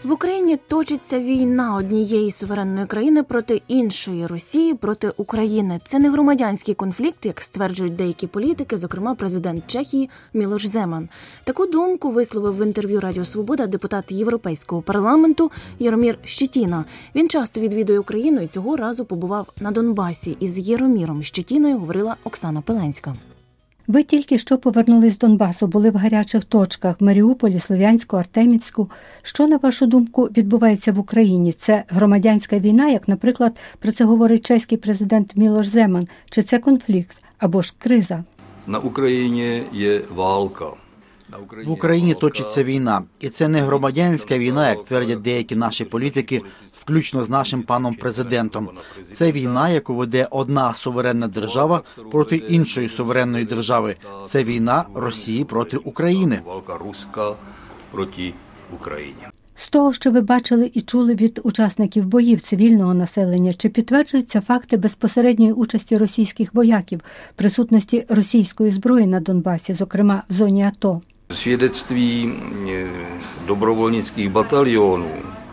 В Україні точиться війна однієї суверенної країни проти іншої – Росії проти України. Це не громадянський конфлікт, як стверджують деякі політики, зокрема президент Чехії Мілош Земан. Таку думку висловив в інтерв'ю Радіо Свобода депутат Європейського парламенту Яромір Щетіна. Він часто відвідує Україну і цього разу побував на Донбасі. Із Яроміром Щетіною говорила Оксана Пеленська. Ви тільки що повернулись з Донбасу, були в гарячих точках – в Маріуполі, Слов'янську, Артемівську. Що, на вашу думку, відбувається в Україні? Це громадянська війна, як, наприклад, про це говорить чеський президент Мілош Земан? Чи це конфлікт? Або ж криза? На Україні є валка. В Україні точиться війна. І це не громадянська війна, як твердять деякі наші політики, включно з нашим паном президентом. Це війна, яку веде одна суверенна держава проти іншої суверенної держави. Це війна Росії проти України. Валка руська проти України. З того, що ви бачили і чули від учасників боїв цивільного населення, чи підтверджуються факти безпосередньої участі російських вояків, присутності російської зброї на Донбасі, зокрема в зоні АТО? Свідectví добровольницьких батальйонів.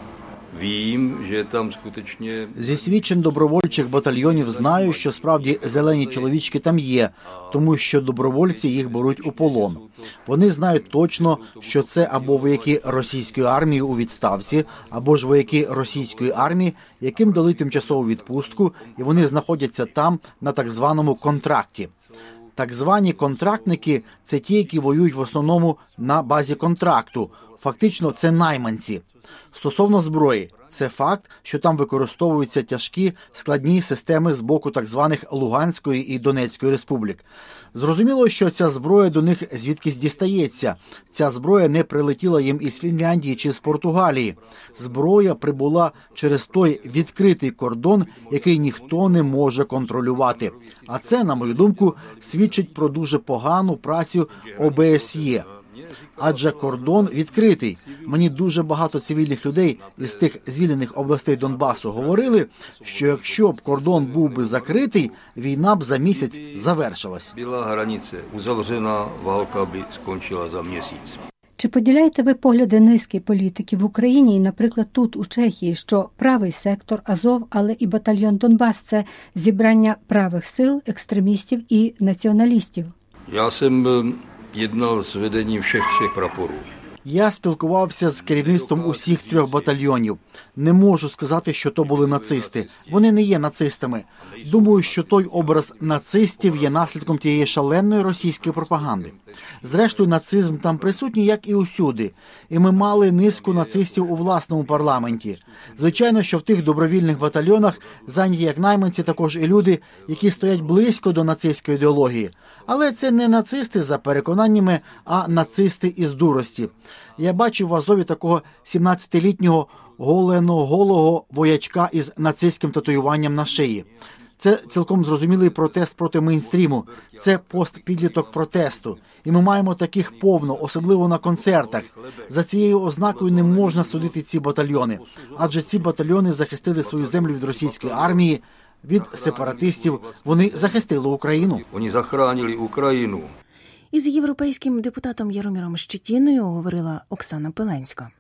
Вім, що там скутечні... Зі свідчень добровольчих батальйонів знаю, що справді зелені чоловічки там є, тому що добровольці їх беруть у полон. Вони знають точно, що це або вояки російської армії у відставці, або ж вояки російської армії, яким дали тимчасову відпустку, і вони знаходяться там на так званому контракті. Так звані контрактники – це ті, які воюють в основному на базі контракту. Фактично, це найманці. Стосовно зброї, це факт, що там використовуються тяжкі, складні системи з боку так званих Луганської і Донецької республік. Зрозуміло, що ця зброя до них звідкись дістається. Ця зброя не прилетіла їм із Фінляндії чи з Португалії. Зброя прибула через той відкритий кордон, який ніхто не може контролювати. А це, на мою думку, свідчить про дуже погану працю ОБСЄ. Адже кордон відкритий. Мені дуже багато цивільних людей із тих звільнених областей Донбасу говорили, що якщо б кордон був би закритий, війна б за місяць завершилась. Була границя узавжена, валка б скончила за місяць. Чи поділяєте ви погляди низки політиків в Україні і, наприклад, тут, у Чехії, що правий сектор, Азов, але і батальйон Донбас – це зібрання правих сил, екстремістів і націоналістів? Я сам єднав з веденням всіх трьох прапорів. Я спілкувався з керівництвом усіх 3 батальйонів. Не можу сказати, що то були нацисти. Вони не є нацистами. Думаю, що той образ нацистів є наслідком тієї шаленої російської пропаганди. Зрештою, нацизм там присутній, як і усюди. І ми мали низку нацистів у власному парламенті. Звичайно, що в тих добровільних батальйонах зайняті як найманці також і люди, які стоять близько до нацистської ідеології. Але це не нацисти за переконаннями, а нацисти із дурості. Я бачив в Азові такого 17-літнього голого воячка із нацистським татуюванням на шиї. Це цілком зрозумілий протест проти мейнстріму. Це постпідліток протесту. І ми маємо таких повно, особливо на концертах. За цією ознакою не можна судити ці батальйони. Адже ці батальйони захистили свою землю від російської армії, від сепаратистів. Вони захистили Україну. Вони захоронили Україну. Із європейським депутатом Яроміром Щетіною говорила Оксана Пеленська.